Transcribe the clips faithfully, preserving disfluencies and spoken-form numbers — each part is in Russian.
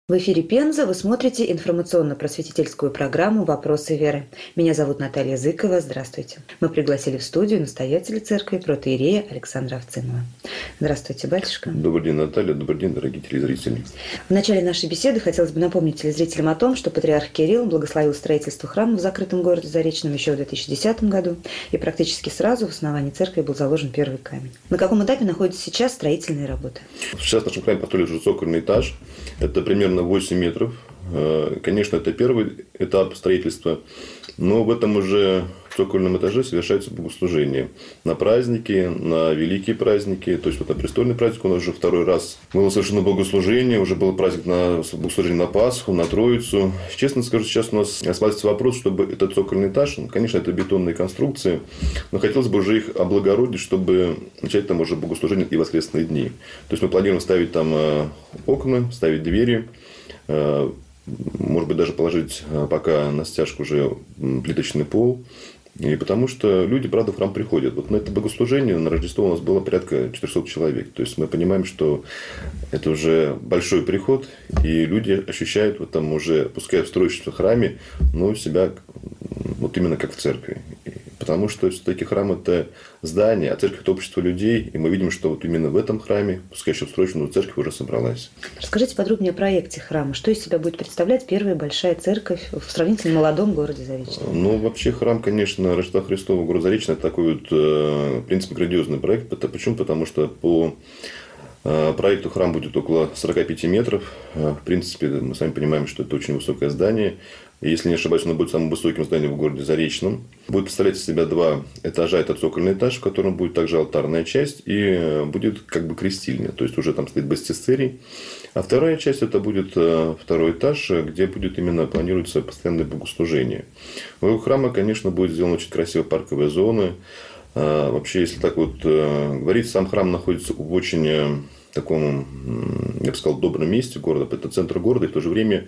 В эфире Пенза вы смотрите информационно-просветительскую программу «Вопросы веры». Меня зовут Наталья Зыкова. Здравствуйте. Мы пригласили в студию настоятеля церкви протоиерея Александра Авцимова. Здравствуйте, батюшка. Добрый день, Наталья. Добрый день, дорогие телезрители. В начале нашей беседы хотелось бы напомнить телезрителям о том, что патриарх Кирилл благословил строительство храма в закрытом городе Заречном еще в две тысячи десятом году, и практически сразу в основании церкви был заложен первый камень. На каком этапе находятся сейчас строительные работы? Сейчас в нашем храме построили уже цокольный этаж. Это примерно восемь метров. Конечно, это первый этап строительства, но в этом уже цокольном этаже совершаются богослужения. На праздники, на великие праздники, то есть вот на престольный праздник у нас уже второй раз было совершено богослужение, уже был праздник на богослужение на Пасху, на Троицу. Честно скажу, сейчас у нас рассматривается вопрос, чтобы этот цокольный этаж, ну, конечно, это бетонные конструкции, но хотелось бы уже их облагородить, чтобы начать там уже богослужение и воскресные дни. То есть мы планируем ставить там окна, ставить двери, может быть, даже положить пока на стяжку уже плиточный пол. И потому что люди, правда, в храм приходят. Вот на это богослужение на Рождество у нас было порядка четырехсот человек. То есть мы понимаем, что это уже большой приход, и люди ощущают в этом уже, пускай в строящемся храме, но себя вот именно как в церкви. Потому что все-таки храм – это здание, а церковь – это общество людей. И мы видим, что вот именно в этом храме, пускай еще в строящем, но церковь уже собралась. Расскажите подробнее о проекте храма. Что из себя будет представлять первая большая церковь в сравнительно молодом городе Заречном? Ну, вообще храм, конечно, Рождества Христова города Заречный – это такой вот, в принципе, грандиозный проект. Почему? Потому что по проекту храм будет около сорок пять метров. В принципе, мы сами понимаем, что это очень высокое здание. Если не ошибаюсь, оно будет самым высоким зданием в городе Заречном. Будет представлять из себя два этажа. Это цокольный этаж, в котором будет также алтарная часть. И будет как бы крестильня. То есть уже там стоит баптистерий. А вторая часть это будет второй этаж, где будет именно планируется постоянное богослужение. У храма, конечно, будет сделана очень красивая парковая зона. Вообще, если так вот говорить, сам храм находится в очень таком, я бы сказал, добром месте города. Это центр города, и в то же время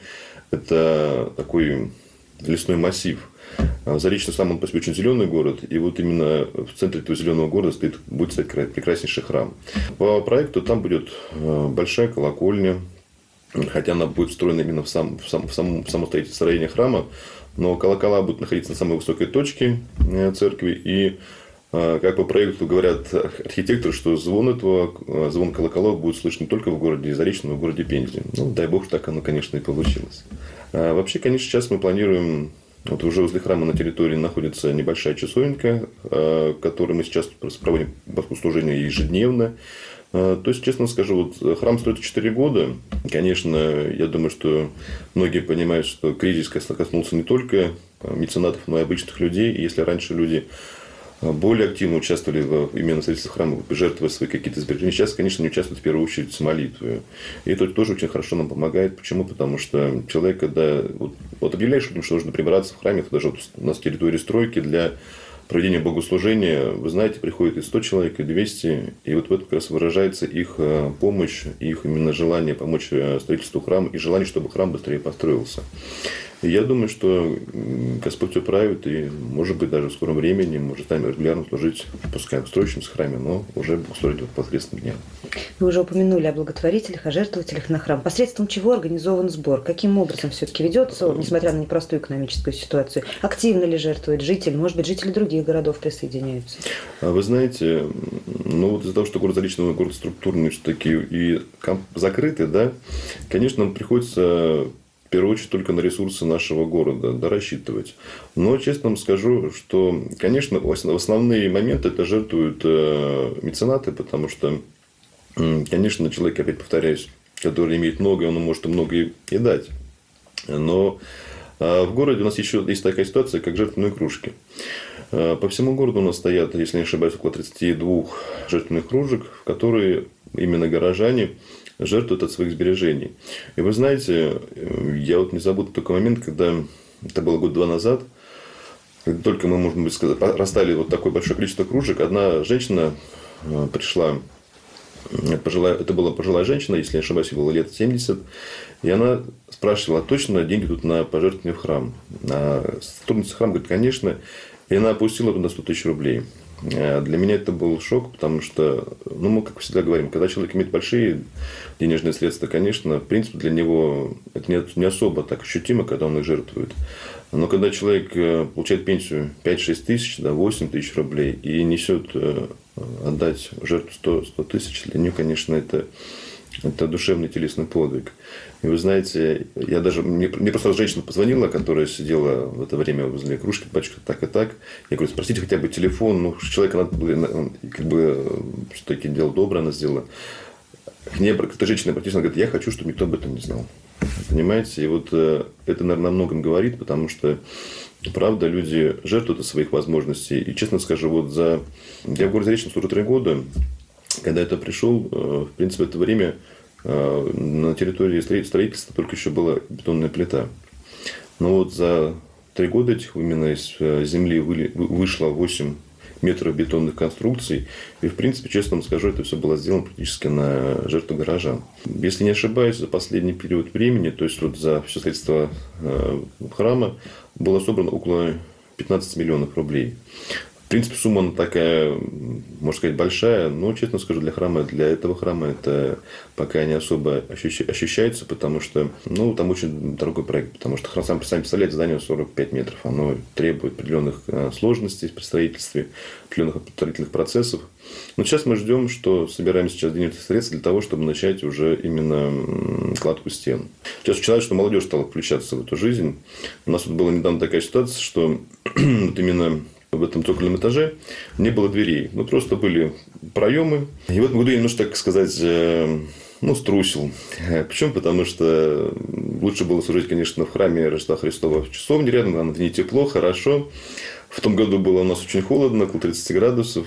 это такой лесной массив. Заречный сам он по себе очень зеленый город, и вот именно в центре этого зеленого города стоит, будет стоять прекраснейший храм. По проекту там будет большая колокольня, хотя она будет встроена именно в, сам, в, сам, в, само, в само строение храма, но колокола будут находиться на самой высокой точке церкви, и как по проекту говорят архитекторы, что звон этого, звон колоколов будет слышен не только в городе Заречном, но и в городе Пензе. Ну, дай бог, так оно, конечно, и получилось. А вообще, конечно, сейчас мы планируем, вот уже возле храма на территории находится небольшая часовенка, в которой мы сейчас проводим богослужение ежедневно. То есть, честно скажу, вот храм строится четыре года. Конечно, я думаю, что многие понимают, что кризис коснулся не только меценатов, но и обычных людей. И если раньше люди более активно участвовали в именно строительстве храма, жертвуя свои какие-то сбережения. Сейчас, конечно, не участвуют в первую очередь с молитвой. И это тоже очень хорошо нам помогает. Почему? Потому что человек, когда вот, вот объявляешь людям, что нужно прибираться в храме, это даже вот у нас территория стройки для проведения богослужения, вы знаете, приходит и сто человек, и двести. И вот в этом как раз выражается их помощь, их именно желание помочь строительству храма и желание, чтобы храм быстрее построился. И я думаю, что Господь управит, и, может быть, даже в скором времени мы уже станем регулярно служить, пускай в строящемся храме, но уже служить по воскресным дням. Вы уже упомянули о благотворителях, о жертвователях на храм. Посредством чего организован сбор? Каким образом все-таки ведется, несмотря на непростую экономическую ситуацию? Активно ли жертвует житель? Может быть, жители других городов присоединяются? Вы знаете, ну вот из-за того, что город Заречный, город структурный все-таки и закрытый, да, конечно, нам приходится в первую очередь только на ресурсы нашего города, да, рассчитывать. Но честно вам скажу, что, конечно, в основные моменты это жертвуют меценаты, потому что, конечно, человек, опять повторяюсь, который имеет много, он может много и дать. Но в городе у нас еще есть такая ситуация, как жертвенные кружки. По всему городу у нас стоят, если не ошибаюсь, около тридцати двух жертвенных кружек, в которые именно горожане жертвуют от своих сбережений. И вы знаете, я вот не забуду такой момент, когда это было год-два назад, когда только мы, можно быть сказать, расстали вот такое большое количество кружек, одна женщина пришла, пожилая, это была пожилая женщина, если не ошибаюсь, ей было лет семьдесят, и она спрашивала, а точно деньги тут на пожертвование в храм? А сотрудница храма говорит, конечно, и она опустила туда сто тысяч рублей. Для меня это был шок, потому что, ну, мы, как всегда говорим, когда человек имеет большие денежные средства, конечно, в принципе, для него это не особо так ощутимо, когда он их жертвует. Но когда человек получает пенсию пять-шесть тысяч, да, восемь тысяч рублей и несет отдать жертву сто тысяч, для нее, конечно, это, это душевный телесный подвиг. И вы знаете, я даже, мне, мне просто женщина позвонила, которая сидела в это время возле кружки, батюшка, так и так. Я говорю, спросите хотя бы телефон, ну, человека надо было, как бы, все-таки дело доброе она сделала. К ней, к этой женщине обратилась, она говорит, я хочу, чтобы никто об этом не знал. Понимаете? И вот это, наверное, о многом говорит, потому что, правда, люди жертвуют от своих возможностей. И, честно скажу, вот за... Я в городе Заречном служу три года. Когда я пришел, в принципе, в это время на территории строительства только еще была бетонная плита. Но вот за три года этих именно из земли вышло восемь метров бетонных конструкций. И, в принципе, честно вам скажу, это все было сделано практически на жертву горожан. Если не ошибаюсь, за последний период времени, то есть вот за все строительство храма, было собрано около пятнадцати миллионов рублей. В принципе, сумма она такая, можно сказать, большая, но, честно скажу, для храма, для этого храма это пока не особо ощущается, потому что, ну, там очень дорогой проект, потому что храм, сам, сами представляете, здание сорок пять метров, оно требует определенных сложностей при строительстве, определенных строительных процессов. Но сейчас мы ждем, что собираем сейчас денежные средства для того, чтобы начать уже именно кладку стен. Сейчас учитывая, что молодежь стала включаться в эту жизнь. У нас тут была недавно такая ситуация, что вот именно в этом цокольном этаже не было дверей. Ну, просто были проемы. И в этом году я немножко, так сказать, ну, струсил. Почему? Потому что лучше было служить, конечно, в храме Рождества Христова в часовне рядом. Там не тепло, хорошо. В том году было у нас очень холодно, около тридцати градусов.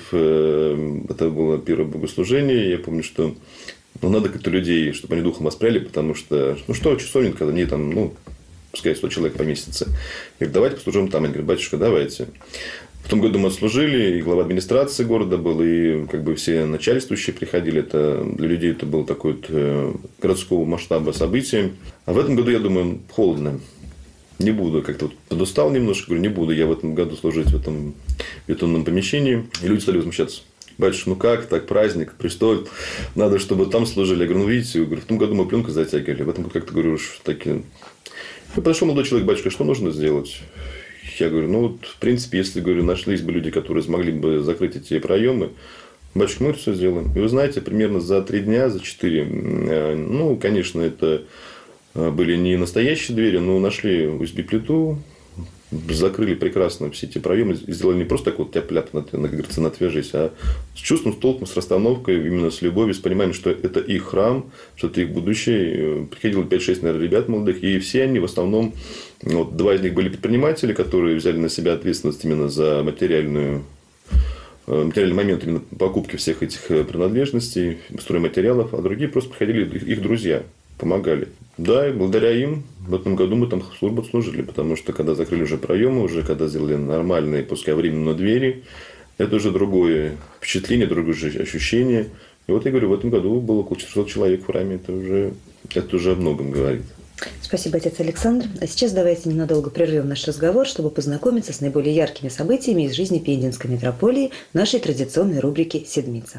Это было первое богослужение. Я помню, что ну, надо как-то людей, чтобы они духом воспряли, потому что, ну что, часовня, когда они там, ну, пускай сто человек поместится. Я говорю, давайте послужим там. Они говорят, батюшка, давайте. В том году мы служили, и глава администрации города был, и как бы все начальствующие приходили. Это для людей это было такое вот городского масштаба событие. А в этом году, я думаю, холодно. Не буду, как-то вот подустал немножко, говорю, не буду я в этом году служить в этом бетонном помещении. И люди стали возмущаться. Батюшка, ну как, так праздник, престол, надо, чтобы там служили. Я говорю, ну видите, я говорю, в том году мы пленку затягивали, в этом году как-то, говорю, уж такие... И подошел молодой человек, батюшка, что нужно сделать? Я говорю, ну вот, в принципе, если, говорю, нашлись бы люди, которые смогли бы закрыть эти проемы, батюшка, мы это все сделаем. И вы знаете, примерно за три дня, за четыре, ну, конечно, это были не настоящие двери, но нашли ю эс би-плиту, закрыли прекрасно все эти проемы, сделали не просто так вот тяп-ляп, как говорится, отвяжись, а с чувством, с толком, с расстановкой, именно с любовью, с пониманием, что это их храм, что это их будущее. Приходило пять-шесть, наверное, ребят молодых, и все они в основном, вот, два из них были предприниматели, которые взяли на себя ответственность именно за материальную материальный момент именно покупки всех этих принадлежностей, стройматериалов, а другие просто приходили их друзья, помогали. Да, и благодаря им в этом году мы там службу служили, потому что когда закрыли уже проемы, уже когда сделали нормальные, пускай временно, двери, это уже другое впечатление, другое же ощущение. И вот я говорю, в этом году было около четырехсот человек в храме, это уже, это уже о многом говорит. Спасибо, отец Александр. А сейчас давайте ненадолго прервем наш разговор, чтобы познакомиться с наиболее яркими событиями из жизни Пензенской митрополии в нашей традиционной рубрике «Седмица».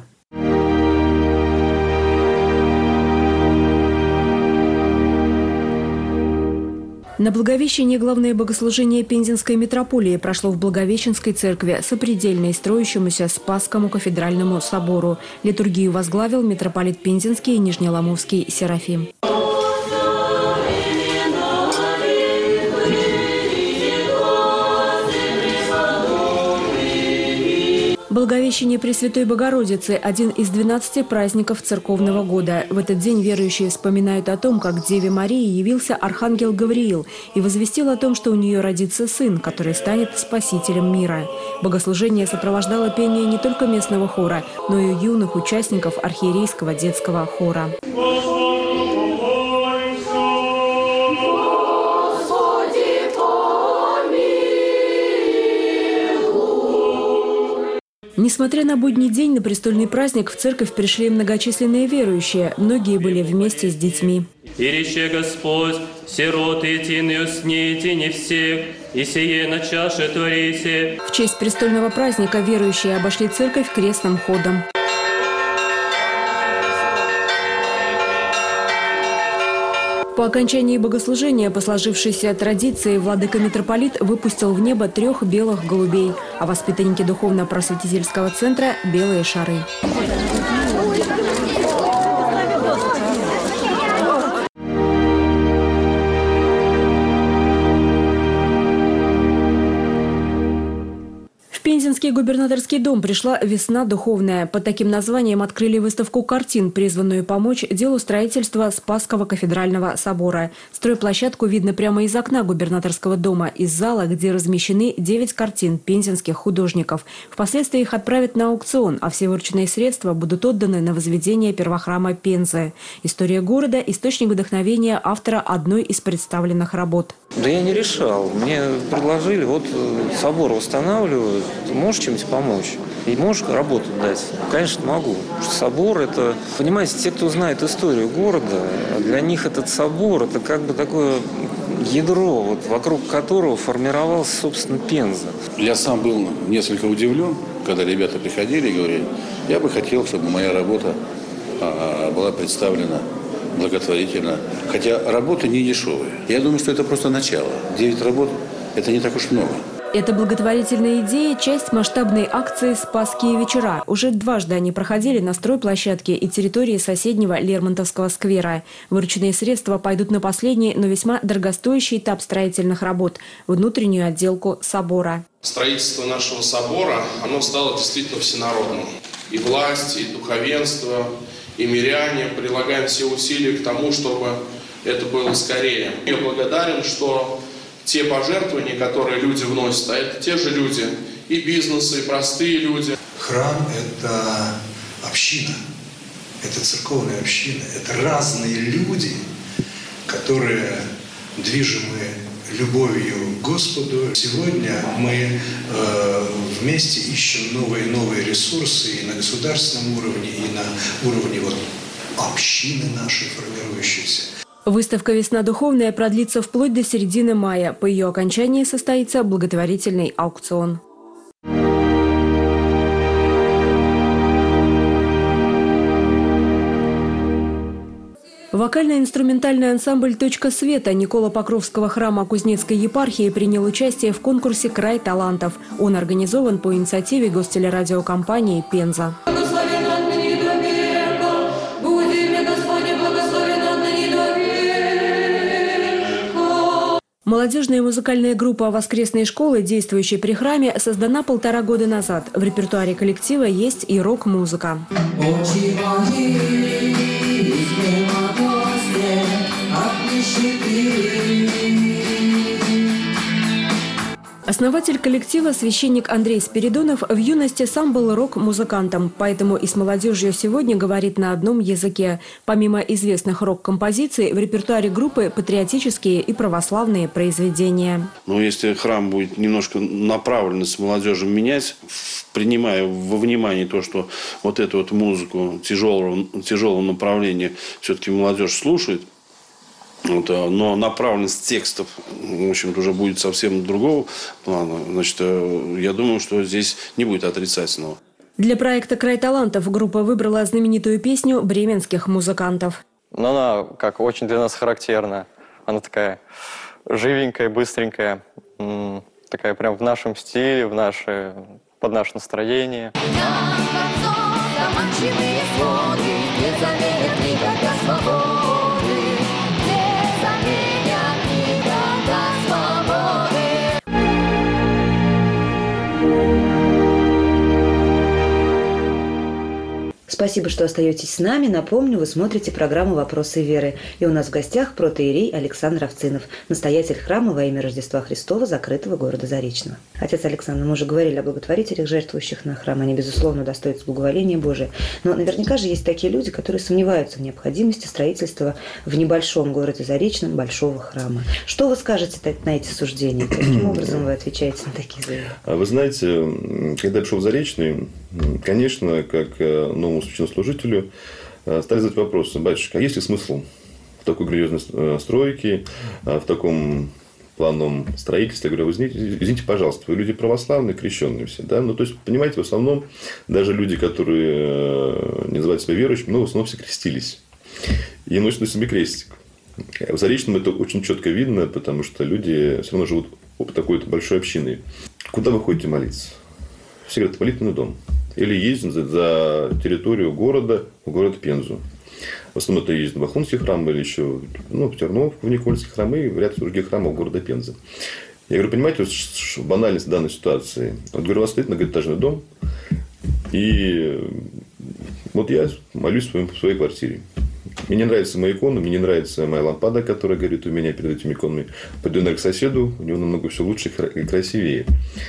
На Благовещение главное богослужение Пензенской митрополии прошло в Благовещенской церкви, сопредельной строящемуся Спасскому кафедральному собору. Литургию возглавил митрополит Пензенский и Нижнеломовский Серафим. Благовещение Пресвятой Богородицы – один из двенадцати праздников церковного года. В этот день верующие вспоминают о том, как Деве Марии явился архангел Гавриил и возвестил о том, что у нее родится сын, который станет спасителем мира. Богослужение сопровождало пение не только местного хора, но и юных участников архиерейского детского хора. Несмотря на будний день, на престольный праздник в церковь пришли многочисленные верующие. Многие были вместе с детьми. «И рече Господь, сироты тины усните не всех, и сие на чаше творите». В честь престольного праздника верующие обошли церковь крестным ходом. По окончании богослужения, по сложившейся традиции, владыка-митрополит выпустил в небо трех белых голубей, а воспитанники духовно-просветительского центра – белые шары. В Пензенский губернаторский дом пришла «Весна духовная». Под таким названием открыли выставку картин, призванную помочь делу строительства Спасского кафедрального собора. Стройплощадку видно прямо из окна губернаторского дома, из зала, где размещены девять картин пензенских художников. Впоследствии их отправят на аукцион, а все вырученные средства будут отданы на возведение первохрама Пензы. История города – источник вдохновения автора одной из представленных работ. Да я не решал. Мне предложили, вот собор восстанавливают, можешь чем-нибудь помочь? И можешь работу дать? Конечно, могу. Собор – это, понимаете, те, кто знает историю города, для них этот собор – это как бы такое ядро, вот, вокруг которого формировалась, собственно, Пенза. Я сам был несколько удивлен, когда ребята приходили и говорили, я бы хотел, чтобы моя работа а, была представлена благотворительно. Хотя работа не дешевая. Я думаю, что это просто начало. Девять работ – это не так уж много. Эта благотворительная идея – часть масштабной акции «Спасские вечера». Уже дважды они проходили на стройплощадке и территории соседнего Лермонтовского сквера. Вырученные средства пойдут на последний, но весьма дорогостоящий этап строительных работ – внутреннюю отделку собора. Строительство нашего собора, оно стало действительно всенародным. И власть, и духовенство, и миряне прилагаем все усилия к тому, чтобы это было скорее. Я благодарен, что те пожертвования, которые люди вносят, а это те же люди, и бизнесы, и простые люди. Храм – это община, это церковная община, это разные люди, которые движимы любовью к Господу. Сегодня мы э, вместе ищем новые и новые ресурсы и на государственном уровне, и на уровне вот, общины нашей формирующейся. Выставка «Весна духовная» продлится вплоть до середины мая. По ее окончании состоится благотворительный аукцион. Вокально-инструментальный ансамбль «Точка света» Николо-Покровского храма Кузнецкой епархии принял участие в конкурсе «Край талантов». Он организован по инициативе гостелерадиокомпании «Пенза». Молодежная музыкальная группа воскресной школы, действующая при храме, создана полтора года назад. В репертуаре коллектива есть и рок-музыка. Основатель коллектива, священник Андрей Спиридонов, в юности сам был рок-музыкантом, поэтому и с молодежью сегодня говорит на одном языке. Помимо известных рок-композиций, в репертуаре группы патриотические и православные произведения. Но если храм будет немножко направленность молодежи менять, принимая во внимание то, что вот эту вот музыку тяжелого, тяжелого направления все-таки молодежь слушает, вот, но направленность текстов, в общем-то, уже будет совсем другого плана. Значит, я думаю, что здесь не будет отрицательного. Для проекта «Край талантов» группа выбрала знаменитую песню бременских музыкантов. Но она как очень для нас характерна. Она такая живенькая, быстренькая, такая прям в нашем стиле, в наше, под наше настроение. Спасибо, что остаетесь с нами. Напомню, вы смотрите программу «Вопросы веры». И у нас в гостях протоиерей Александр Овцинов, настоятель храма во имя Рождества Христова, закрытого города Заречного. Отец Александр, мы уже говорили о благотворителях, жертвующих на храм. Они, безусловно, достоятся благоволения Божия. Но наверняка же есть такие люди, которые сомневаются в необходимости строительства в небольшом городе Заречном большого храма. Что вы скажете на эти суждения? Каким образом вы отвечаете на такие заявления? Вы знаете, когда я пришел в Заречный, конечно, как новому священнослужителю, стали задать вопросы: батюшка, а есть ли смысл в такой грандиозной стройке, в таком плановом строительстве? Я говорю: вы извините, извините, пожалуйста, вы люди православные, крещенные все, да? Ну, то есть, понимаете, в основном даже люди, которые не называют себя верующими, но в основном все крестились и носят на себе крестик. В Заречном это очень четко видно, потому что люди все равно живут такой большой общиной. Куда вы ходите молиться? Все говорят: молитвенный дом. Или ездим за, за территорию города, в город Пензу. В основном это ездит в Бахунский храм, или еще ну, в Терновку, в Никольский храм и в ряд других храмов города Пензы. Я говорю: понимаете, вот банальность данной ситуации. Вот, говорю, у вас стоит многоэтажный дом, и вот я молюсь в, своем, в своей квартире. Мне не нравится моя икона, мне не нравится моя лампада, которая горит у меня перед этими иконами. Пойду наверное, к соседу, у него намного все лучше и красивее.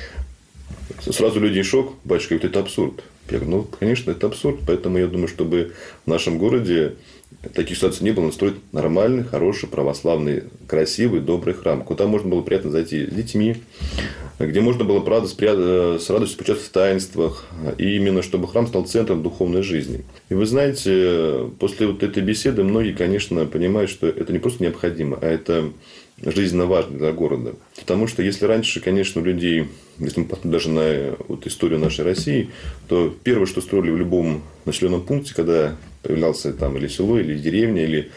Сразу людей шок: батюшка, вот это абсурд. Я говорю: ну, конечно, это абсурд. Поэтому я думаю, чтобы в нашем городе таких ситуаций не было, надо строить нормальный, хороший, православный, красивый, добрый храм, куда можно было приятно зайти с детьми, где можно было правда, с радостью поучаствовать в таинствах, и именно чтобы храм стал центром духовной жизни. И вы знаете, после вот этой беседы многие, конечно, понимают, что это не просто необходимо, а это жизненно важно для города. Потому что если раньше, конечно, у людей, если мы посмотрим даже на вот историю нашей России, то первое, что строили в любом населенном пункте, когда появлялся там или село, или деревня, или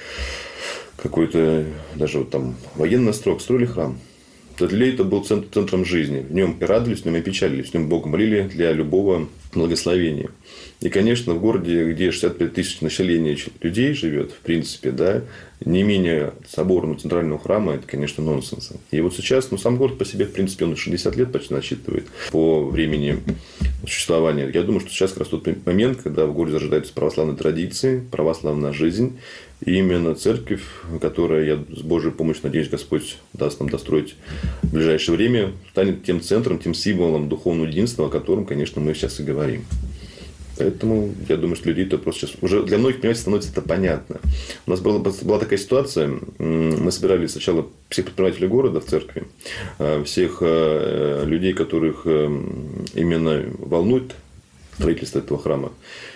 какой-то даже вот там военный строк, строили храм. Для людей это был центром жизни. В нем и радовались, в нем и печалились, в нем Бога молили для любого благословения. И, конечно, в городе, где шестьдесят пять тысяч населения людей живет, в принципе, да, не менее соборного центрального храма, это, конечно, нонсенс. И вот сейчас, ну, сам город по себе, в принципе, он шестьдесят лет почти насчитывает по времени существования. Я думаю, что сейчас как раз тот момент, когда в городе зарождаются православные традиции, православная жизнь. И именно церковь, которая, я с Божьей помощью, надеюсь, Господь даст нам достроить в ближайшее время, станет тем центром, тем символом духовного единства, о котором, конечно, мы сейчас и говорим. Поэтому я думаю, что людей это просто сейчас уже для многих, понимаете, становится это понятно. У нас была, была такая ситуация, мы собирали сначала всех предпринимателей города в церкви, всех людей, которых именно волнует строительство этого храма.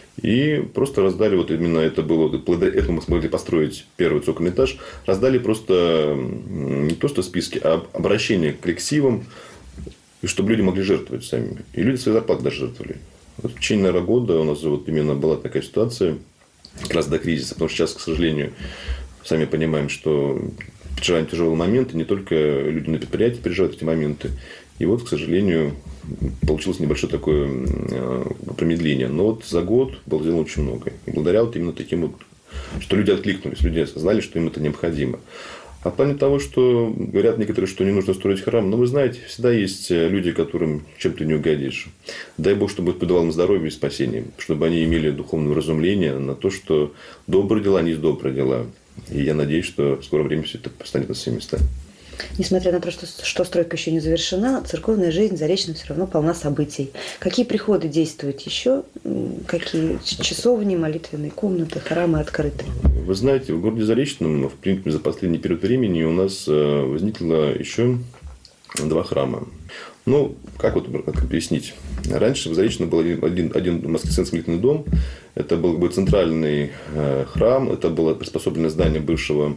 И просто раздали, вот именно это было, благодаря этому мы смогли построить первый цокольный этаж, раздали просто не то что списки, а обращения к коллективам, чтобы люди могли жертвовать сами. И люди свои зарплаты даже жертвовали. Вот в течение, наверное, года у нас вот именно была такая ситуация, как раз до кризиса, потому что сейчас, к сожалению, сами понимаем, что переживаем тяжелые моменты, не только люди на предприятии переживают эти моменты. И вот, к сожалению, получилось небольшое такое промедление. Но вот за год было сделано очень много. И благодаря вот именно таким вот, что люди откликнулись, люди осознали, что им это необходимо. А в плане того, что говорят некоторые, что не нужно строить храм, но вы знаете, всегда есть люди, которым чем-то не угодишь. Дай Бог, чтобы Господь давал им здоровье и спасение, чтобы они имели духовное разумление на то, что добрые дела не есть добрые дела. И я надеюсь, что в скором времени все это встанет на свои места. Несмотря на то, что, что стройка еще не завершена, церковная жизнь в Заречном все равно полна событий. Какие приходы действуют еще? Какие часовни, молитвенные комнаты, храмы открыты? Вы знаете, в городе Заречном, в принципе, за последний период времени у нас возникло еще два храма. Ну, как вот как объяснить? Раньше в Заречном был один, один Воскресенский молитвенный дом. Это был бы центральный храм. Это было приспособленное здание бывшего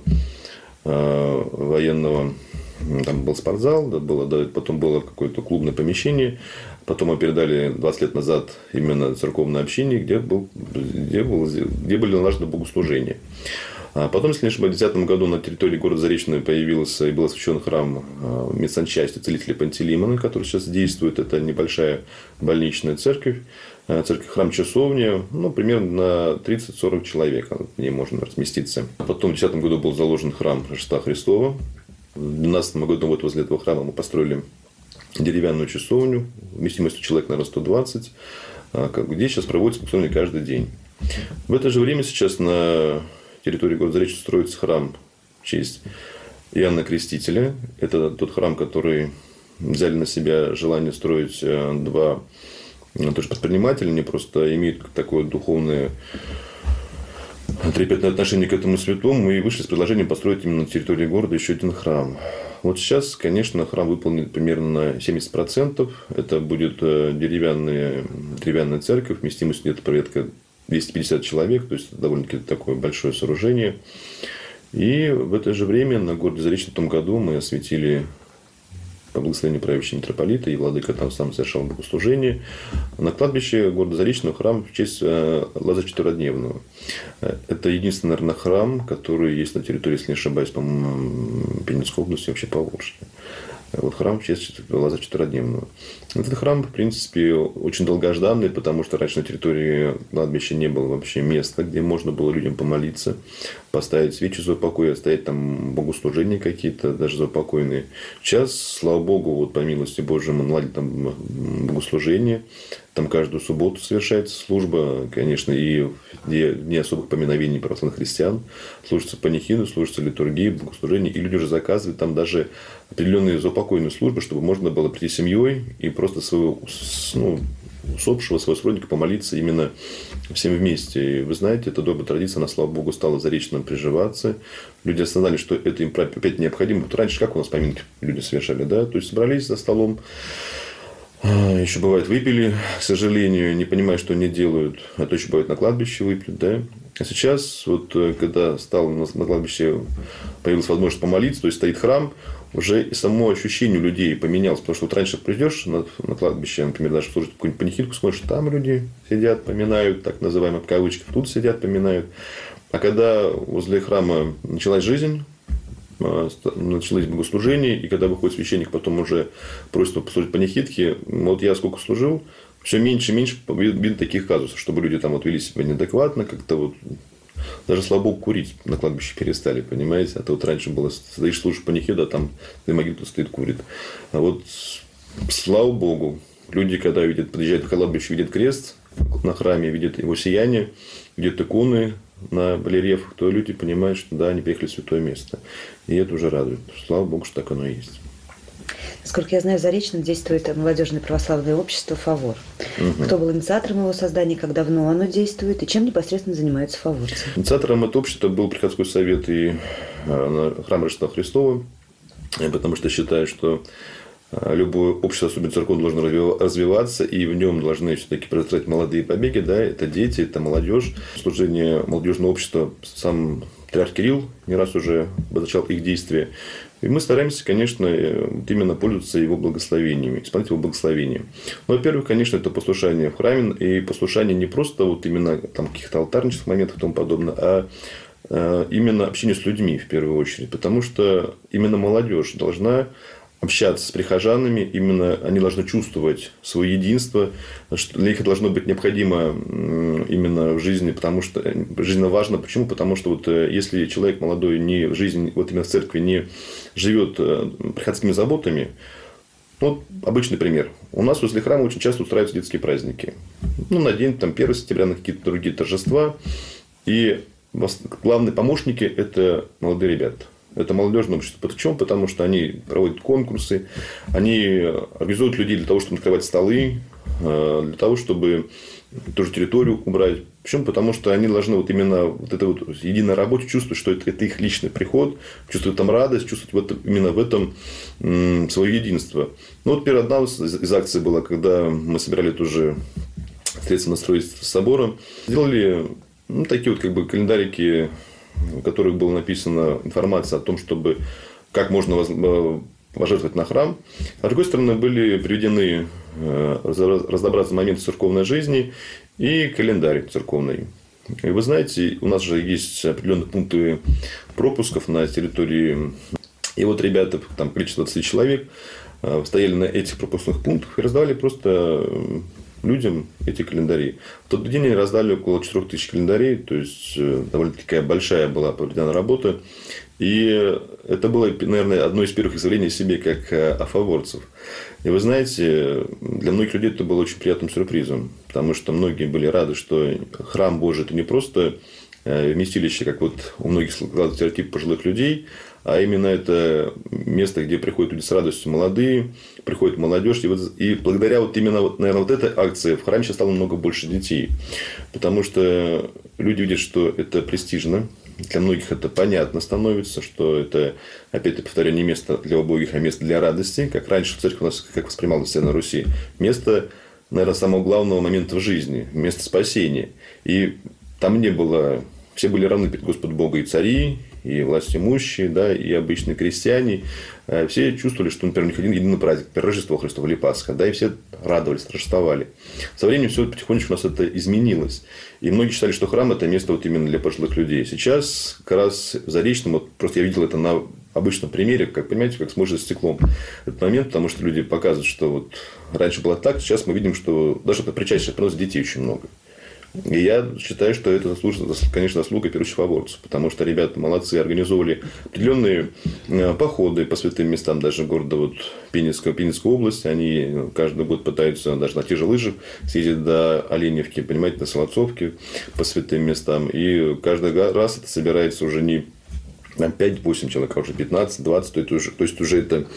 военного, там был спортзал, да, было, да, потом было какое-то клубное помещение, потом мы передали двадцать лет назад именно церковное общение, где, был, где, был, где были налажены богослужения. А потом, если не ошибаюсь, в две тысячи десятом году на территории города Заречного появился и был освящен храм медсанчасти целителя Пантелеймона, который сейчас действует. Это небольшая больничная церковь, церковь храм-часовня, ну, примерно на тридцать-сорок человек в ней можно разместиться. Потом в две тысячи десятом году был заложен храм Рождества Христова. В две тысячи двенадцатом году вот возле этого храма мы построили деревянную часовню вместимостью человек, наверное, сто двадцать, где сейчас проводится богослужение каждый день. В это же время сейчас на территории города Заречного строится храм в честь Иоанна Крестителя. Это тот храм, который взяли на себя желание строить два тоже предпринимателя, они просто имеют такое духовное трепетное отношение к этому святому и вышли с предложением построить именно на территории города еще один храм. Вот сейчас, конечно, храм выполнен примерно на семьдесят процентов. Это будет деревянная, деревянная церковь, вместимость где-то порядка двести пятьдесят человек, то есть довольно-таки такое большое сооружение. И в это же время на городе Заречном в том году мы осветили по благословению правящего митрополита, и владыка там сам совершал богослужение на кладбище города Заречного храм в честь Лазаря Четверодневного. Это единственный, наверное, храм, который есть на территории, если не ошибаюсь, по-моему, Пензенской области, вообще Поволжья. Вот храм в честь Лазаря Четверодневного. Этот храм, в принципе, очень долгожданный, потому что раньше на территории кладбища не было вообще места, где можно было людям помолиться, поставить свечи за упокой, оставить там богослужения какие-то, даже заупокойные. Сейчас, слава Богу, вот по милости Божией мы наладили там богослужение. Там каждую субботу совершается служба, конечно, и в дни особых поминовений православных христиан. Служится панихиду, служится литургии, богослужение. И люди уже заказывают там даже определенные заупокойные службы, чтобы можно было прийти с семьей и просто своего, ну, усопшего, своего сродника помолиться именно всем вместе. И вы знаете, эта добрая традиция, она, слава Богу, стала Заречным приживаться. Люди осознали, что это им опять необходимо. Вот раньше как у нас поминки люди совершали, да? То есть собрались за столом, еще бывает выпили, к сожалению, не понимая, что они делают. А то еще бывает на кладбище выпьют, да. А сейчас, вот когда стало на кладбище, появилась возможность помолиться, то есть стоит храм, уже и само ощущение у людей поменялось. Потому что вот раньше придешь на, на кладбище, например, даже служить какую-нибудь панихидку, смотришь, там люди сидят, поминают, так называемые в кавычках, тут сидят, поминают. А когда возле храма началась жизнь, началось богослужение, и когда выходит священник, потом уже просит послужить панихидки. Вот я сколько служил, все меньше и меньше видно таких казусов, чтобы люди там вот вели себя неадекватно, как-то вот даже, слава Богу, курить на кладбище перестали, понимаете? А то вот раньше было, стоишь, слушаешь панихиду, а там на могиле кто стоит, курит. А вот, слава Богу, люди, когда видят, подъезжают к кладбищу, видят крест на храме, видят его сияние, видят иконы на барельефах, то люди понимают, что да, они приехали в святое место. И это уже радует. Слава Богу, что так оно и есть. Насколько я знаю, в Заречном действует молодежное православное общество «Фавор». Угу. Кто был инициатором его создания, как давно оно действует и чем непосредственно занимаются фаворцы? Инициатором этого общества был приходской совет и храм Рождества Христова, потому что считаю, что любое общество, особенно церковное, должно развиваться, и в нем должны все-таки произрастать молодые побеги, да, это дети, это молодежь. Служение молодежного общества, сам патриарх Кирилл не раз уже обозначал их действия. И мы стараемся, конечно, именно пользоваться его благословениями, исполнять его благословения. Ну, во-первых, конечно, это послушание в храме, и послушание не просто вот именно там каких-то алтарнических моментов и тому подобное, а именно общение с людьми в первую очередь, потому что именно молодежь должна общаться с прихожанами, именно они должны чувствовать свое единство, что для них это должно быть необходимо именно в жизни, потому что жизненно важно. Почему? Потому что вот если человек молодой не в жизни, вот именно в церкви не живет приходскими заботами, вот обычный пример. У нас возле храма очень часто устраиваются детские праздники. Ну, на день там, первого сентября, на какие-то другие торжества. И главные помощники – это молодые ребята. Это молодежное общество. Почему? Потому что они проводят конкурсы, они организуют людей для того, чтобы накрывать столы, для того, чтобы ту же территорию убрать. Почему? Потому что они должны вот именно вот это вот единой работе чувствовать, что это, это их личный приход, чувствовать там радость, чувствовать в этом, именно в этом м, свое единство. Ну, вот первая одна из, из акций была, когда мы собирали тоже средства на строительство собора, сделали ну, такие вот как бы календарики, в которых была написана информация о том, чтобы как можно пожертвовать на храм. А с другой стороны, были приведены разнообразные моменты церковной жизни и календарь церковный. И вы знаете, у нас же есть определенные пункты пропусков на территории. И вот ребята, там количество двадцать человек, стояли на этих пропускных пунктах и раздавали просто людям эти календари. В тот день они раздали около четырех тысяч календарей, то есть довольно-таки такая большая была проведена работа. И это было, наверное, одно из первых изъявлений себе как афаворцев. И вы знаете, для многих людей это было очень приятным сюрпризом, потому что многие были рады, что храм Божий – это не просто вместилище, как вот у многих складывается стереотип пожилых людей, а именно это место, где приходят люди с радостью молодые, приходит молодежь. И, вот, и благодаря вот именно, вот, наверное, вот этой акции в храме сейчас стало намного больше детей. Потому что люди видят, что это престижно. Для многих это понятно становится, что это, опять-таки, повторяю, не место для убогих, а место для радости. Как раньше церковь у нас, как воспринималась на Руси, место, наверное, самого главного момента в жизни, место спасения. И там не было... Все были равны перед Господом Бога, и цари, и властимущие, да, и обычные крестьяне. Все чувствовали, что, например, у них один единый праздник, например, Рождество Христово или Пасха, да, и все радовались, торжествовали. Со временем все потихонечку у нас это изменилось. И многие считали, что храм – это место вот именно для пожилых людей. Сейчас как раз в Заречном, вот просто я видел это на обычном примере, как, понимаете, как с мышью за стеклом. Этот момент, потому что люди показывают, что вот раньше было так, сейчас мы видим, что даже это причастие приносит детей очень много. И я считаю, что это, конечно, заслуга первых фаворцев, потому что ребята молодцы, организовывали определенные походы по святым местам даже города вот, Пензенской, Пензенской области. Они каждый год пытаются даже на те же лыжах съездить до Оленевки, понимаете, до Солодцовки по святым местам. И каждый раз это собирается уже не пять-восемь человек, а уже пятнадцать-двадцать. То есть, уже, то есть уже это,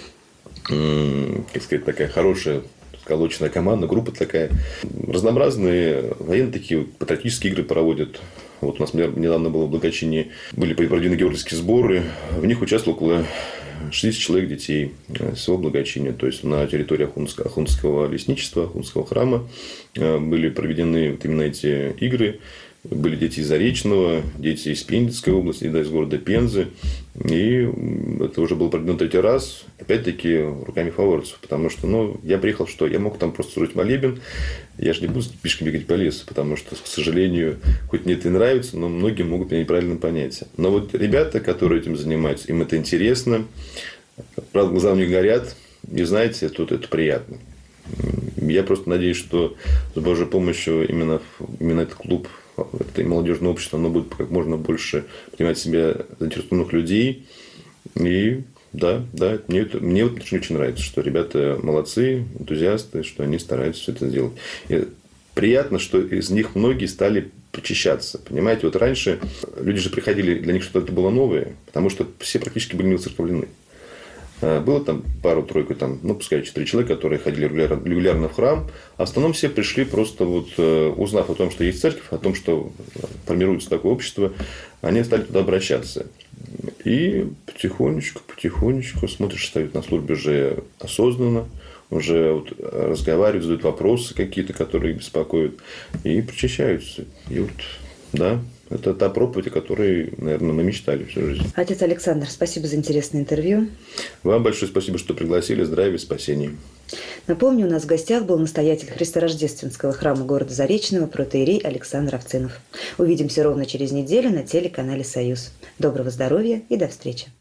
как сказать, такая хорошая сколоченная команда, группа такая. Разнообразные военные такие патриотические игры проводят. Вот у нас недавно было в Благочине, были проведены георгиевские сборы. В них участвовало около шестьдесят человек детей всего Благочиния. То есть на территории Ахунского, Ахунского лесничества, Ахунского храма были проведены вот именно эти игры. Были дети из Заречного, дети из Пензенской области, да, из города Пензы. И это уже было проведено третий раз, опять-таки, руками фаворцев. Потому что, ну, я приехал, что я мог там просто служить молебен. Я же не буду пешком бегать по лесу, потому что, к сожалению, хоть мне это и нравится, но многие могут меня неправильно понять. Но вот ребята, которые этим занимаются, им это интересно. Правда, глаза у них горят. И знаете, тут это приятно. Я просто надеюсь, что с Божьей помощью именно, именно этот клуб, это молодежное общество, оно будет как можно больше принимать в себя заинтересованных людей. И да, да, мне, это, мне вот очень, очень нравится, что ребята молодцы, энтузиасты, что они стараются все это сделать. И приятно, что из них многие стали причащаться. Понимаете, вот раньше люди же приходили, для них что-то было новое, потому что все практически были не уцерковлены. Было там пару-тройку, там, ну, пускай четыре человека, которые ходили регулярно, регулярно в храм. А в основном все пришли просто вот, узнав о том, что есть церковь, о том, что формируется такое общество, они стали туда обращаться. И потихонечку, потихонечку смотришь, стоят на службе уже осознанно, уже вот разговаривают, задают вопросы какие-то, которые их беспокоят, и причащаются. И вот, да, это та проповедь, о которой, наверное, мы мечтали всю жизнь. Отец Александр, спасибо за интересное интервью. Вам большое спасибо, что пригласили. Здравия и спасения. Напомню, у нас в гостях был настоятель Христорождественского храма города Заречного протоиерей Александр Овцинов. Увидимся ровно через неделю на телеканале «Союз». Доброго здоровья и до встречи.